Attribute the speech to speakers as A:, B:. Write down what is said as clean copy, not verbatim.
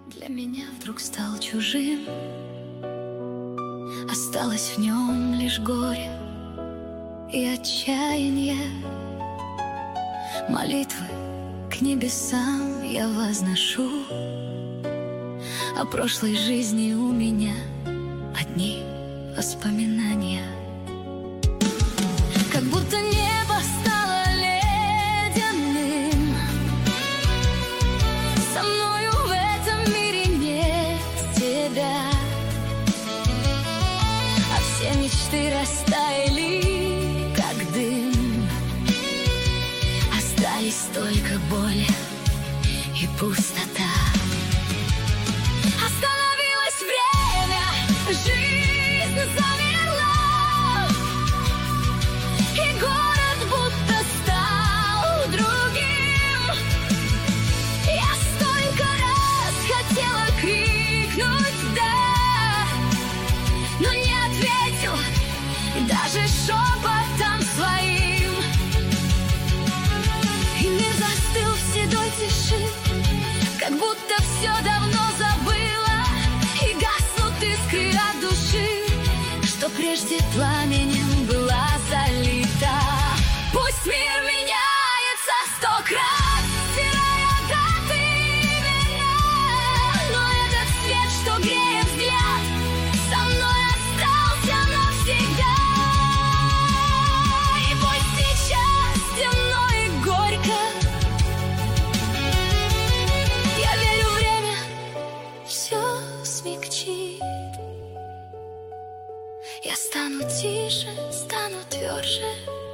A: Для меня вдруг стал чужим. Осталось в нем лишь горе и отчаяние. Молитвы к небесам я возношу. О прошлой жизни у меня одни воспоминания. Как будто небо стало ледяным. Со мною в этом мире нет тебя. А все мечты растаяли, как дым. Остались только боль и пустота. Остановилось время, жизнь замерла, и город будто стал другим. Я столько раз хотела крикнуть «да», но не ответил даже шепотом своим. И мир застыл в седой тиши, как будто все давно забыла, и гаснут искры от души, что прежде пламенем была залита. Пусть мир меняется 100 крат, стирая даты и имена, но этот свет, что греет взгляд, со мной остался навсегда. И пусть сейчас темно и горько, я верю, время все смягчит. Я стану тише, стану тверже,